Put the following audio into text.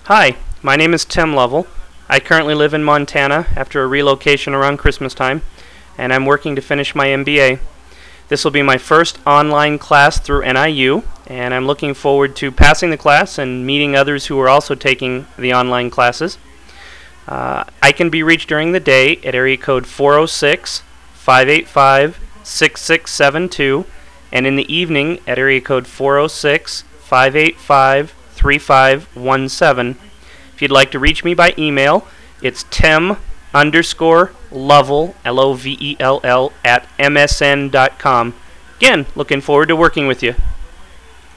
Hi, my name is Tim Lovell. I currently live in Montana after a relocation around Christmas time, and I'm working to finish my MBA. This will be my first online class through NIU, and I'm looking forward to passing the class and meeting others who are also taking the online classes. I can be reached during the day at area code 406-585-6672, and in the evening at area code 406-585-3517. If you'd like to reach me by email, it's tim_lovell, Lovell, @msn.com. Again, looking forward to working with you.